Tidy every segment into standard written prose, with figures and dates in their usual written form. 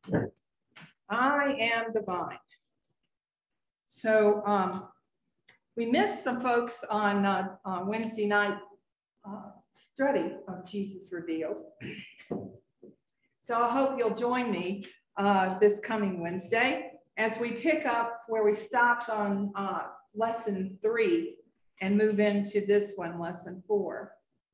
I am the vine. So we missed some folks on Wednesday night study of Jesus Revealed. So I hope you'll join me this coming Wednesday as we pick up where we stopped on lesson 3 and move into this one, lesson 4.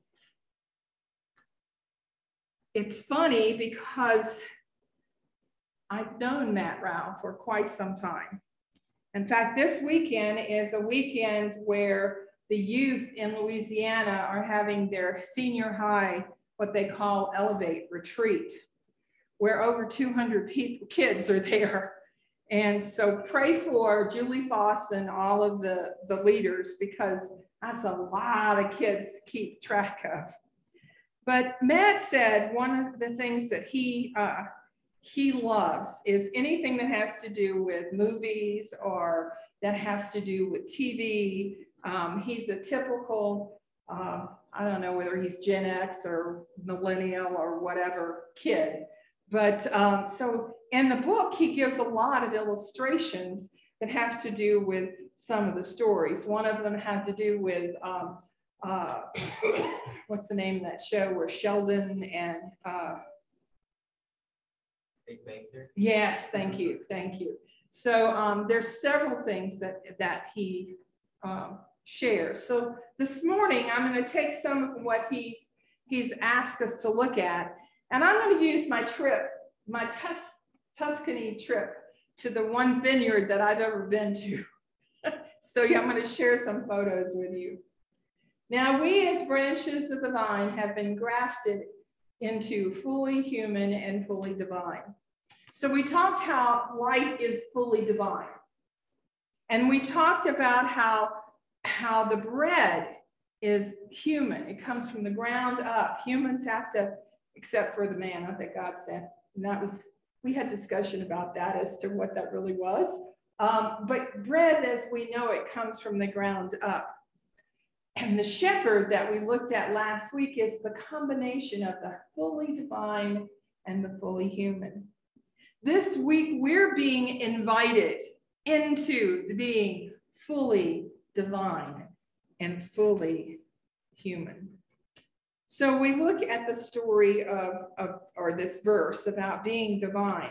It's funny because I've known Matt Rao for quite some time. In fact, this weekend is a weekend where the youth in Louisiana are having their senior high, what they call Elevate Retreat, where over 200 kids are there. And so pray for Julie Foss and all of the leaders, because that's a lot of kids to keep track of. But Matt said one of the things that he loves is anything that has to do with movies or that has to do with TV. He's a typical, I don't know whether he's Gen X or millennial or whatever kid. But so in the book, he gives a lot of illustrations that have to do with some of the stories. One of them had to do with, what's the name of that show where Sheldon and Big Bang Theory? Yes, thank you. So there's several things that he shares. So this morning, I'm going to take some of what he's asked us to look at, and I'm going to use my trip, my Tuscany trip to the one vineyard that I've ever been to. So yeah, I'm going to share some photos with you. Now, we as branches of the vine have been grafted into fully human and fully divine. So we talked how light is fully divine. And we talked about how the bread is human. It comes from the ground up. Humans have to, except for the manna that God sent. And we had discussion about that as to what that really was. But bread, as we know it, comes from the ground up. And the shepherd that we looked at last week is the combination of the fully divine and the fully human. This week, we're being invited into being fully divine and fully human. So we look at the story or this verse about being divine.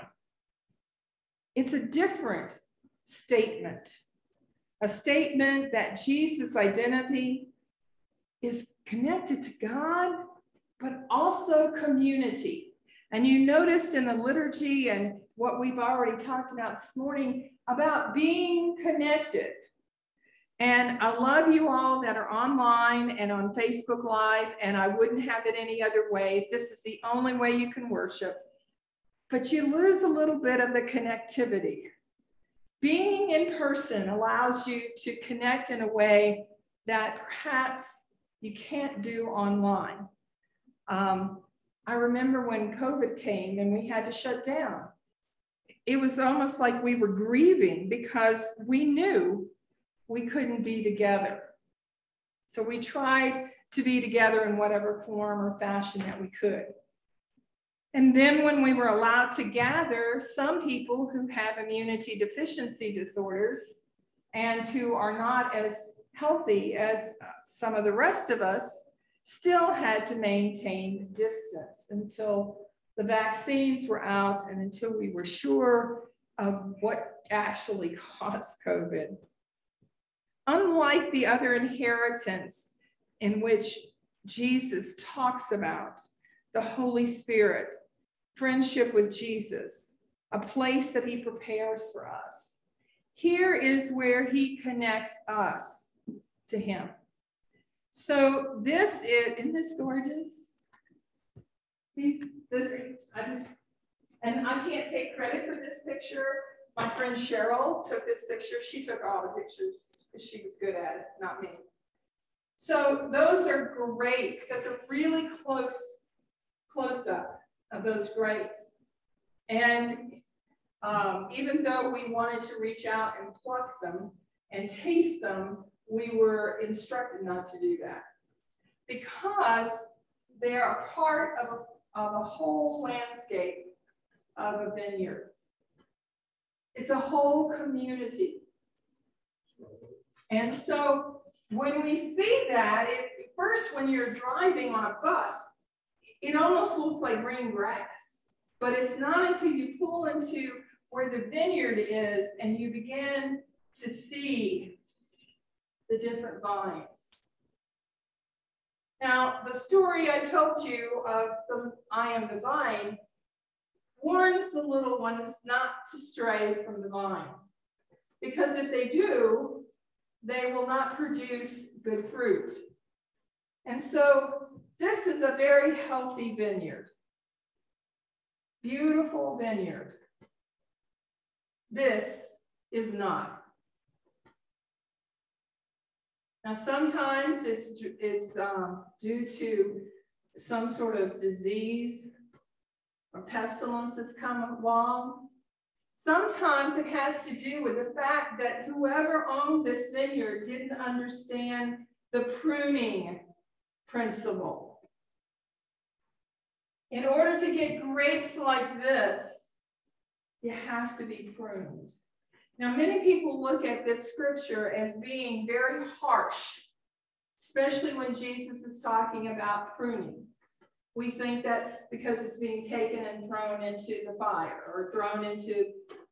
It's a different statement, a statement that Jesus' identity is connected to God, but also community. And you noticed in the liturgy and what we've already talked about this morning about being connected. And I love you all that are online and on Facebook Live, and I wouldn't have it any other way. This is the only way you can worship. But you lose a little bit of the connectivity. Being in person allows you to connect in a way that perhaps you can't do online. I remember when COVID came and we had to shut down. It was almost like we were grieving because we knew we couldn't be together. So we tried to be together in whatever form or fashion that we could. And then when we were allowed to gather, some people who have immunity deficiency disorders and who are not as healthy as some of the rest of us still had to maintain distance until the vaccines were out and until we were sure of what actually caused COVID. Unlike the other inheritance in which Jesus talks about the Holy Spirit, friendship with Jesus, a place that he prepares for us, here is where he connects us to him. So this is, isn't this gorgeous? And I can't take credit for this picture. My friend Cheryl took this picture. She took all the pictures because she was good at it, not me. So those are grapes. That's a really close up of those grapes. And even though we wanted to reach out and pluck them and taste them, we were instructed not to do that because they are part of a whole landscape of a vineyard. It's a whole community. And so when we see that, first when you're driving on a bus, it almost looks like green grass. But it's not until you pull into where the vineyard is and you begin to see the different vines. Now, the story I told you of the I am the vine warns the little ones not to stray from the vine. Because if they do, they will not produce good fruit. And so this is a very healthy vineyard. Beautiful vineyard. This is not. Now, sometimes it's due to some sort of disease or pestilence that's come along. Sometimes it has to do with the fact that whoever owned this vineyard didn't understand the pruning principle. In order to get grapes like this, you have to be pruned. Now, many people look at this scripture as being very harsh, especially when Jesus is talking about pruning. We think that's because it's being taken and thrown into the fire or thrown into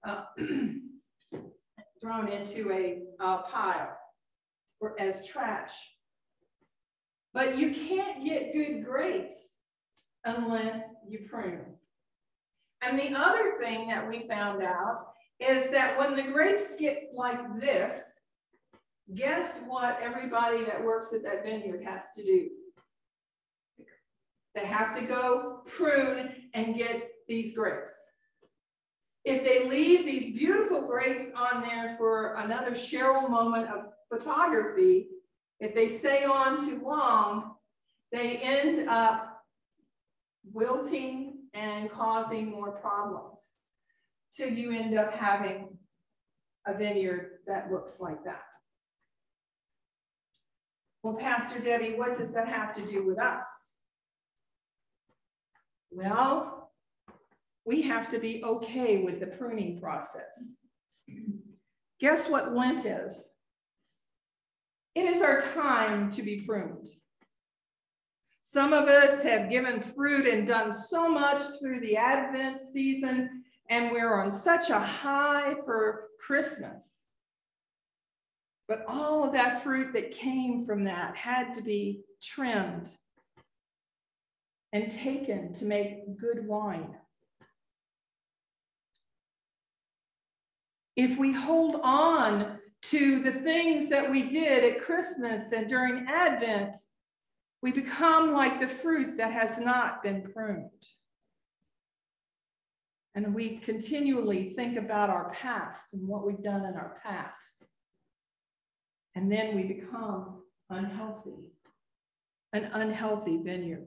a pile or as trash. But you can't get good grapes unless you prune. And the other thing that we found out is that when the grapes get like this, guess what everybody that works at that vineyard has to do? They have to go prune and get these grapes. If they leave these beautiful grapes on there for another Cheryl moment of photography, if they stay on too long, they end up wilting and causing more problems. So you end up having a vineyard that looks like that. Well, Pastor Debbie, what does that have to do with us? Well, we have to be okay with the pruning process. Guess what Lent is? It is our time to be pruned. Some of us have given fruit and done so much through the Advent season, and we're on such a high for Christmas. But all of that fruit that came from that had to be trimmed and taken to make good wine. If we hold on to the things that we did at Christmas and during Advent, we become like the fruit that has not been pruned. And we continually think about our past and what we've done in our past. And then we become unhealthy, an unhealthy vineyard.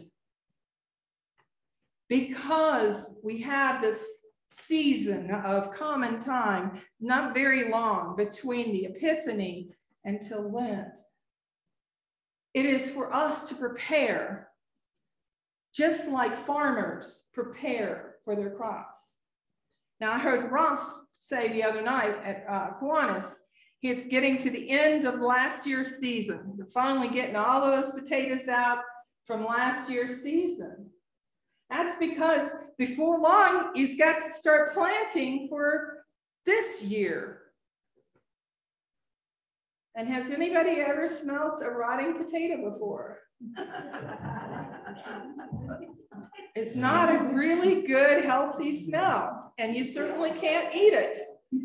Because we have this season of common time, not very long between the Epiphany until Lent. It is for us to prepare, just like farmers prepare for their crops. Now, I heard Ross say the other night at Kiwanis, it's getting to the end of last year's season. We're finally getting all of those potatoes out from last year's season. That's because before long, he's got to start planting for this year. And has anybody ever smelled a rotting potato before? It's not a really good, healthy smell, and you certainly can't eat it.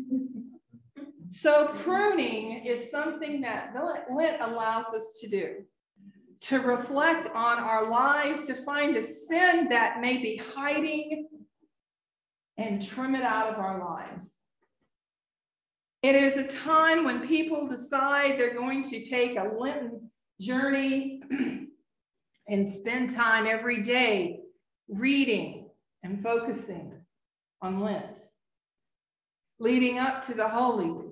So pruning is something that Lent allows us to do, to reflect on our lives, to find the sin that may be hiding and trim it out of our lives. It is a time when people decide they're going to take a Lenten journey and spend time every day reading and focusing on Lent, leading up to the Holy Week.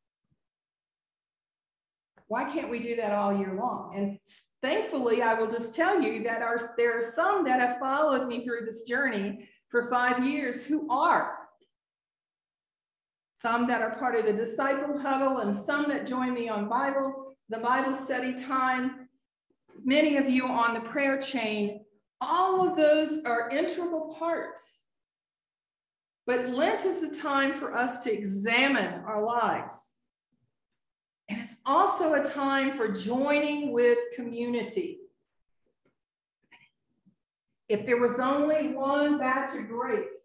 Why can't we do that all year long? And thankfully, I will just tell you that there are some that have followed me through this journey for 5 years who are. Some that are part of the disciple huddle and some that join me on the Bible study time. Many of you on the prayer chain. All of those are integral parts. But Lent is a time for us to examine our lives. And it's also a time for joining with community. If there was only one batch of grapes,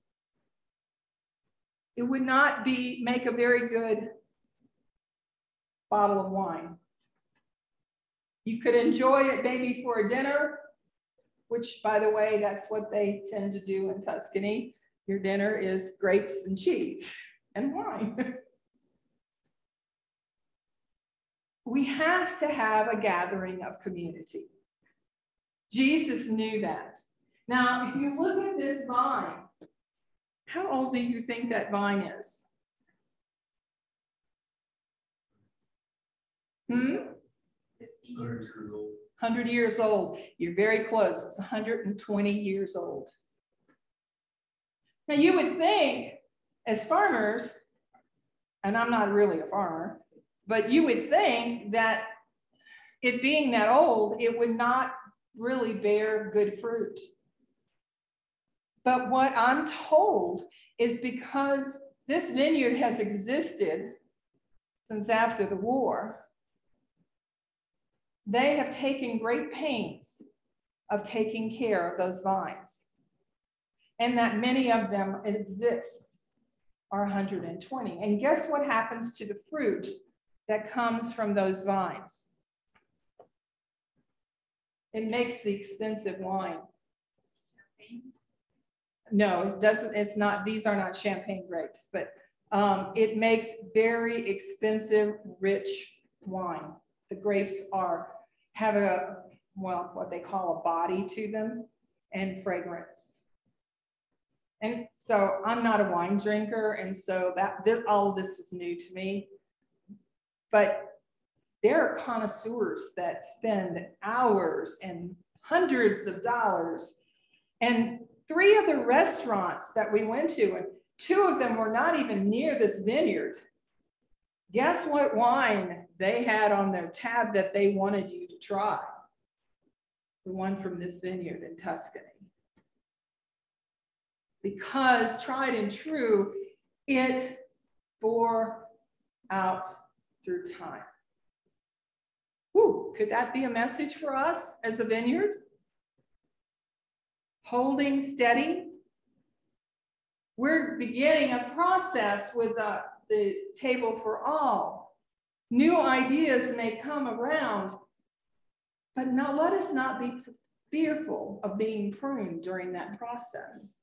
it would not make a very good bottle of wine. You could enjoy it maybe for a dinner, which, by the way, that's what they tend to do in Tuscany. Your dinner is grapes and cheese and wine. We have to have a gathering of community. Jesus knew that. Now, if you look at this vine, how old do you think that vine is? 100 years old. 100 years old. You're very close. It's 120 years old. Now, you would think, as farmers, and I'm not really a farmer, but you would think that it being that old, it would not really bear good fruit. But what I'm told is because this vineyard has existed since after the war, they have taken great pains of taking care of those vines. And that many of them exist, are 120. And guess what happens to the fruit that comes from those vines? It makes the expensive wine. No, it doesn't. It's not. These are not champagne grapes, but it makes very expensive, rich wine. The grapes have what they call a body to them and fragrance. And so I'm not a wine drinker, and so all of this was new to me. But there are connoisseurs that spend hours and hundreds of dollars. And 3 of the restaurants that we went to, and 2 of them were not even near this vineyard. Guess what wine they had on their tab that they wanted you to try? The one from this vineyard in Tuscany. Because tried and true, it bore out through time. Ooh, could that be a message for us as a vineyard? Holding steady. We're beginning a process with the Table for All. New ideas may come around, but now let us not be fearful of being pruned during that process.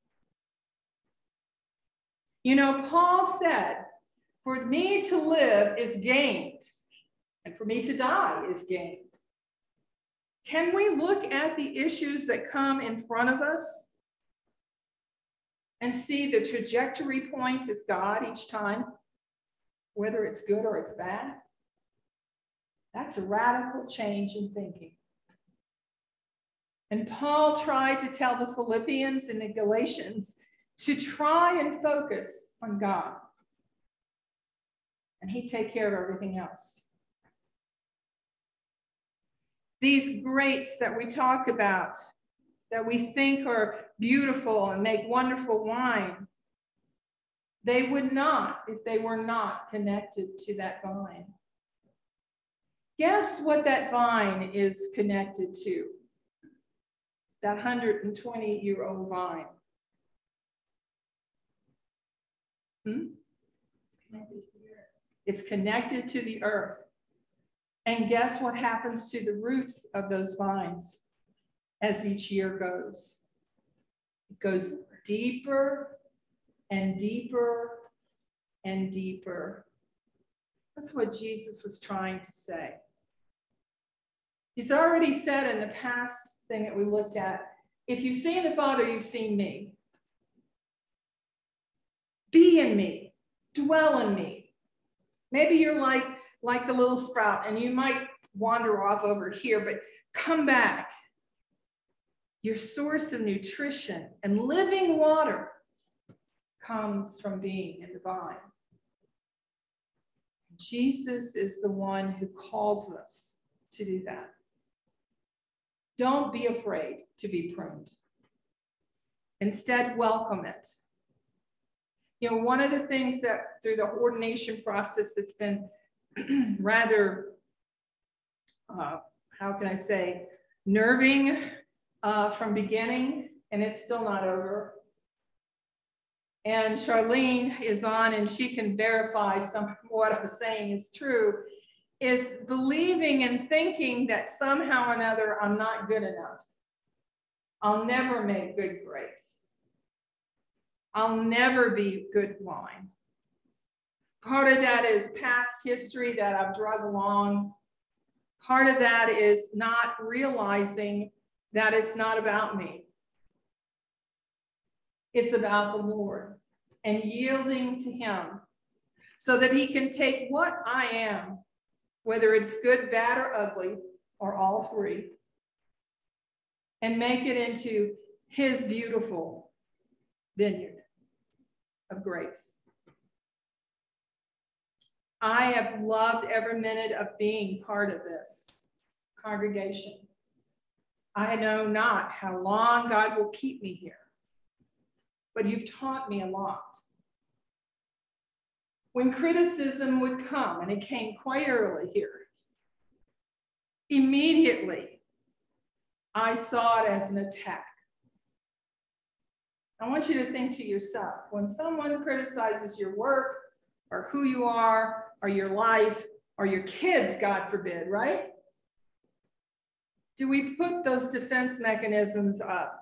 You know, Paul said, for me to live is gained, and for me to die is gained. Can we look at the issues that come in front of us and see the trajectory point is God each time, whether it's good or it's bad? That's a radical change in thinking. And Paul tried to tell the Philippians and the Galatians to try and focus on God. And he'd take care of everything else. These grapes that we talk about, that we think are beautiful and make wonderful wine, they would not if they were not connected to that vine. Guess what that vine is connected to? That 120-year-old vine. It's connected to the earth. And guess what happens to the roots of those vines as each year goes? It goes deeper and deeper and deeper. That's what Jesus was trying to say. He's already said in the past thing that we looked at, if you've seen the Father, you've seen me. Be in me, dwell in me. Maybe you're like the little sprout and you might wander off over here, but come back. Your source of nutrition and living water comes from being in the vine. Jesus is the one who calls us to do that. Don't be afraid to be pruned. Instead, welcome it. You know, one of the things that through the ordination process that's been rather, how can I say, nerving from beginning, and it's still not over. And Charlene is on and she can verify some of what I'm saying is true, is believing and thinking that somehow or another I'm not good enough. I'll never make good grapes. I'll never be good wine. Part of that is past history that I've drug along. Part of that is not realizing that it's not about me. It's about the Lord and yielding to him so that he can take what I am, whether it's good, bad, or ugly, or all three, and make it into his beautiful vineyard of grapes. I have loved every minute of being part of this congregation. I know not how long God will keep me here, but you've taught me a lot. When criticism would come, and it came quite early here, immediately I saw it as an attack. I want you to think to yourself, when someone criticizes your work or who you are or your life or your kids, God forbid, right? Do we put those defense mechanisms up?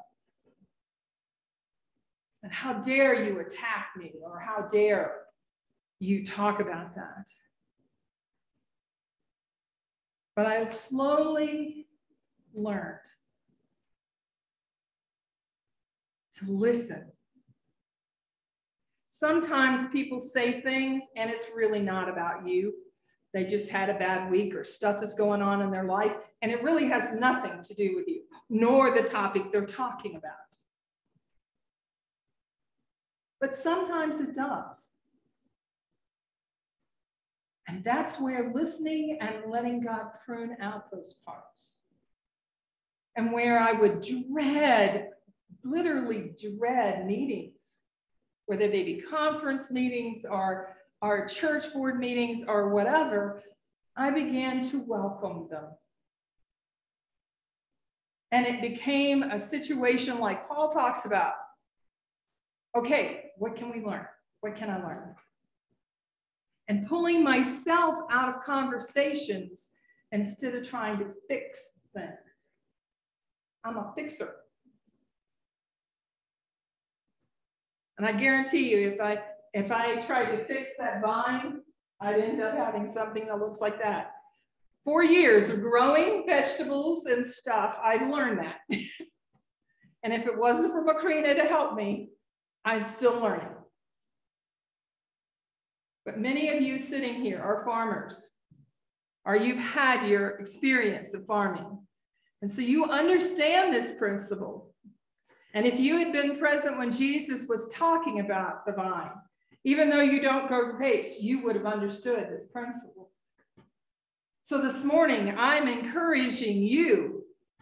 And how dare you attack me, or how dare you talk about that? But I've slowly learned to listen. Sometimes people say things and it's really not about you. They just had a bad week or stuff is going on in their life, and it really has nothing to do with you, nor the topic they're talking about. But sometimes it does. And that's where listening and letting God prune out those parts. And where I would dread, literally dread meetings, whether they be conference meetings or church board meetings or whatever, I began to welcome them. And it became a situation like Paul talks about. Okay, what can we learn? What can I learn? And pulling myself out of conversations instead of trying to fix things. I'm a fixer. And I guarantee you, if I tried to fix that vine, I'd end up having something that looks like that. 4 years of growing vegetables and stuff, I learned that. And if it wasn't for Macrina to help me, I'm still learning. But many of you sitting here are farmers, or you've had your experience of farming. And so you understand this principle. And if you had been present when Jesus was talking about the vine, even though you don't grow grapes, you would have understood this principle. So this morning, I'm encouraging you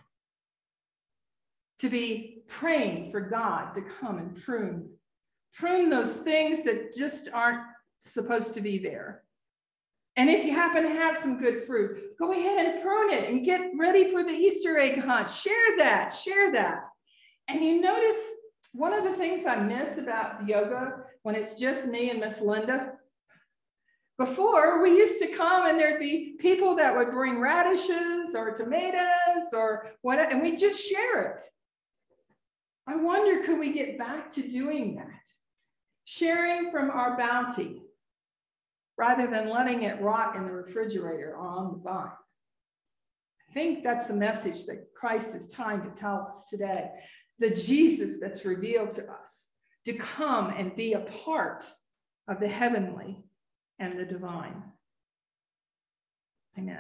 to be praying for God to come and prune those things that just aren't supposed to be there. And if you happen to have some good fruit, go ahead and prune it and get ready for the Easter egg hunt. Share that. And you notice one of the things I miss about yoga when it's just me and Miss Linda. Before, we used to come and there'd be people that would bring radishes or tomatoes or whatever, and we'd just share it. I wonder, could we get back to doing that? Sharing from our bounty rather than letting it rot in the refrigerator or on the vine. I think that's the message that Christ is trying to tell us today. The Jesus that's revealed to us to come and be a part of the heavenly and the divine.